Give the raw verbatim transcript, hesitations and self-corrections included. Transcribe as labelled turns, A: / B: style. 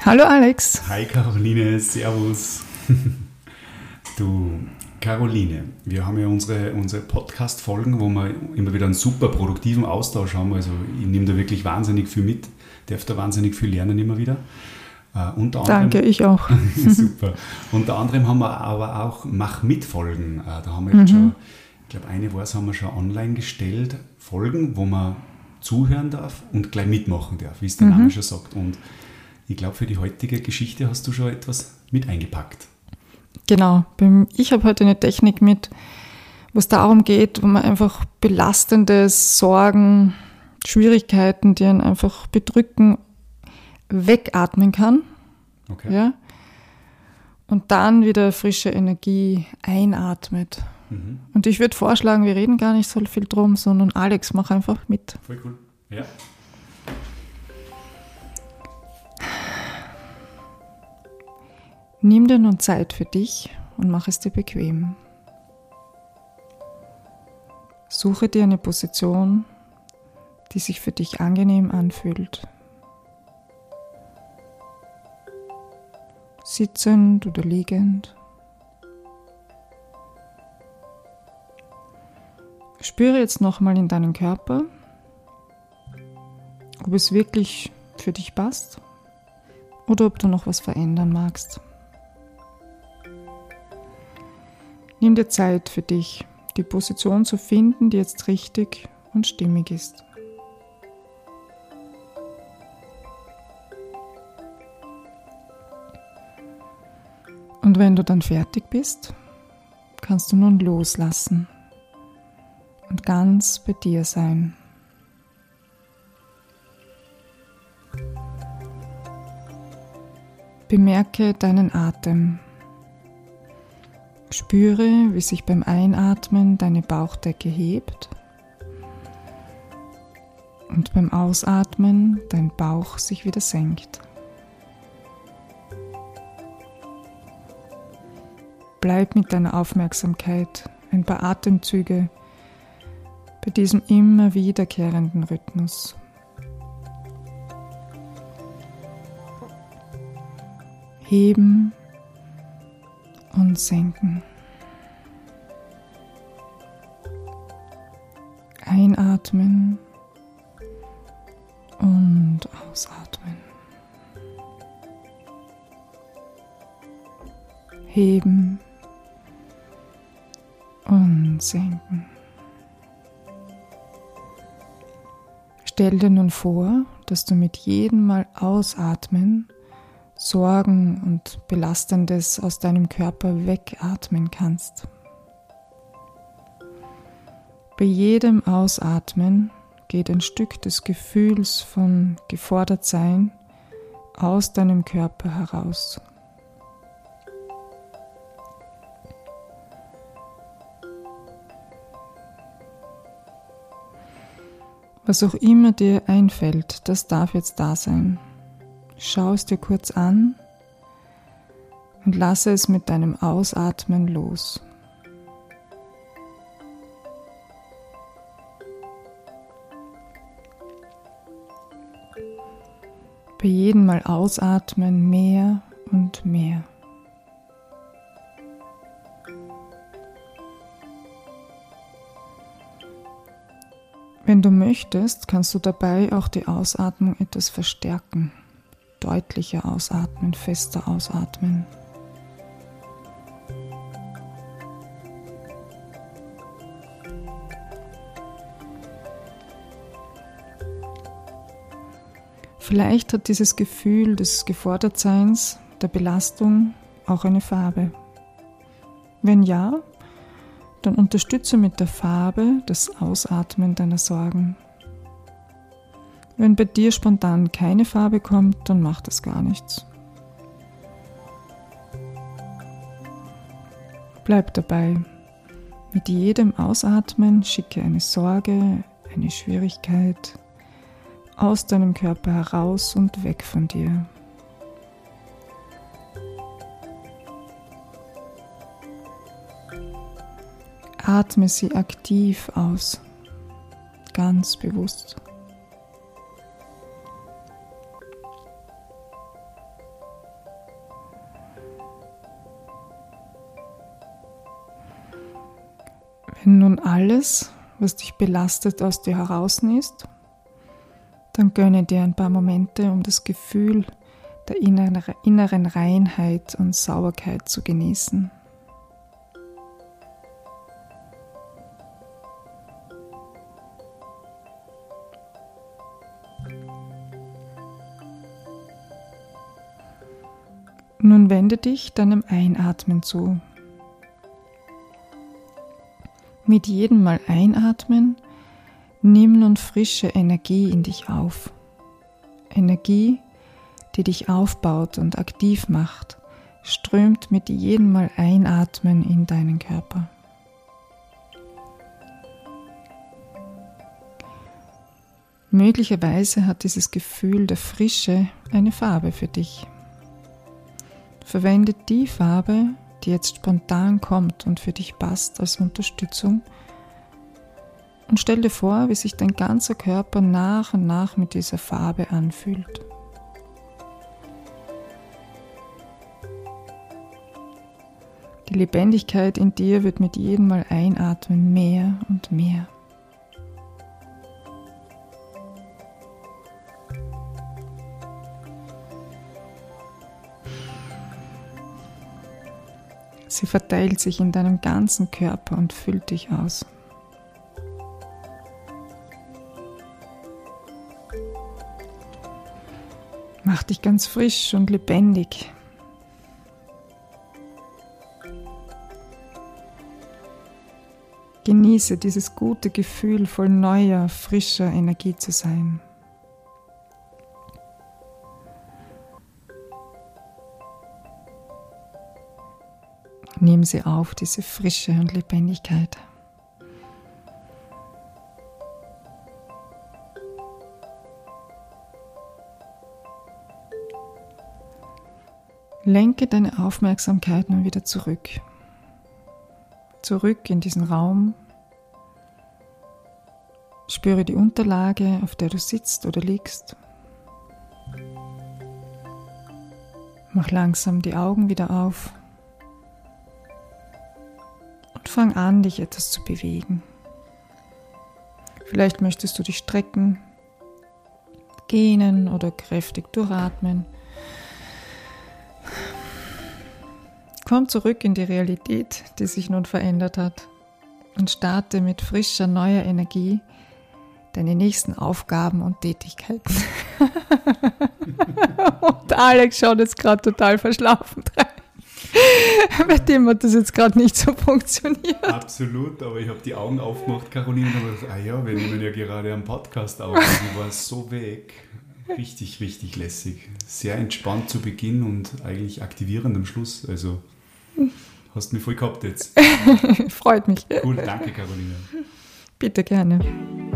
A: Hallo Alex.
B: Hi Caroline, servus. Du, Caroline, wir haben ja unsere, unsere Podcast-Folgen, wo wir immer wieder einen super produktiven Austausch haben. Also ich nehme da wirklich wahnsinnig viel mit, darf da wahnsinnig viel lernen immer wieder. Uh, unter anderem,
A: Danke, ich auch.
B: Super. Unter anderem haben wir aber auch Mach-mit-Folgen. Uh, da haben wir jetzt mhm. schon, ich glaube, eine Woche haben wir schon online gestellt, Folgen, wo man zuhören darf und gleich mitmachen darf, wie es der mhm. Name schon sagt. Und ich glaube, für die heutige Geschichte hast du schon etwas mit eingepackt.
A: Genau. Ich habe heute eine Technik mit, wo es darum geht, wo man einfach belastende Sorgen, Schwierigkeiten, die einen einfach bedrücken, wegatmen kann.
B: Okay.
A: Ja, und dann wieder frische Energie einatmet.
B: Mhm.
A: Und ich würde vorschlagen, wir reden gar nicht so viel drum, sondern Alex, mach einfach mit.
B: Voll cool. Ja.
A: Nimm dir nun Zeit für dich und mach es dir bequem. Suche dir eine Position, die sich für dich angenehm anfühlt. Sitzend oder liegend. Spüre jetzt nochmal in deinen Körper, ob es wirklich für dich passt oder ob du noch was verändern magst. Nimm dir Zeit für dich, die Position zu finden, die jetzt richtig und stimmig ist. Und wenn du dann fertig bist, kannst du nun loslassen und ganz bei dir sein. Bemerke deinen Atem. Spüre, wie sich beim Einatmen deine Bauchdecke hebt und beim Ausatmen dein Bauch sich wieder senkt. Bleib mit deiner Aufmerksamkeit ein paar Atemzüge bei diesem immer wiederkehrenden Rhythmus. Heben und senken. Einatmen und ausatmen. Heben und senken. Stell dir nun vor, dass du mit jedem Mal ausatmen Sorgen und Belastendes aus deinem Körper wegatmen kannst. Bei jedem Ausatmen geht ein Stück des Gefühls von Gefordertsein aus deinem Körper heraus. Was auch immer dir einfällt, das darf jetzt da sein. Schau es dir kurz an und lasse es mit deinem Ausatmen los. Bei jedem Mal ausatmen mehr und mehr. Wenn du möchtest, kannst du dabei auch die Ausatmung etwas verstärken. Deutlicher ausatmen, fester ausatmen. Vielleicht hat dieses Gefühl des Gefordertseins, der Belastung auch eine Farbe. Wenn ja, dann unterstütze mit der Farbe das Ausatmen deiner Sorgen. Wenn bei dir spontan keine Farbe kommt, dann macht das gar nichts. Bleib dabei. Mit jedem Ausatmen schicke eine Sorge, eine Schwierigkeit aus deinem Körper heraus und weg von dir. Atme sie aktiv aus, ganz bewusst. Wenn nun alles, was dich belastet, aus dir heraus ist, dann gönne dir ein paar Momente, um das Gefühl der inneren Reinheit und Sauberkeit zu genießen. Nun wende dich deinem Einatmen zu. Mit jedem Mal einatmen, nimm nun frische Energie in dich auf. Energie, die dich aufbaut und aktiv macht, strömt mit jedem Mal einatmen in deinen Körper. Möglicherweise hat dieses Gefühl der Frische eine Farbe für dich. Verwende die Farbe, die jetzt spontan kommt und für dich passt, als Unterstützung und stell dir vor, wie sich dein ganzer Körper nach und nach mit dieser Farbe anfühlt. Die Lebendigkeit in dir wird mit jedem Mal einatmen mehr und mehr. Sie verteilt sich in deinem ganzen Körper und füllt dich aus. Mach dich ganz frisch und lebendig. Genieße dieses gute Gefühl, voll neuer, frischer Energie zu sein. Nimm sie auf, diese Frische und Lebendigkeit. Lenke deine Aufmerksamkeit nun wieder zurück. Zurück in diesen Raum. Spüre die Unterlage, auf der du sitzt oder liegst. Mach langsam die Augen wieder auf. Und fang an, dich etwas zu bewegen. Vielleicht möchtest du dich strecken, gähnen oder kräftig durchatmen. Komm zurück in die Realität, die sich nun verändert hat, und starte mit frischer, neuer Energie deine nächsten Aufgaben und Tätigkeiten. Und Alex schaut jetzt gerade total verschlafen rein. Bei dem hat das jetzt gerade nicht so funktioniert.
B: Absolut, aber ich habe die Augen aufgemacht, Caroline, und habe gesagt, ah ja, wir nehmen ja gerade einen Podcast auf. Ich war so weg. Richtig, richtig lässig. Sehr entspannt zu Beginn und eigentlich aktivierend am Schluss. Also hast mich voll gehabt jetzt.
A: Freut mich.
B: Cool, danke Caroline.
A: Bitte gerne.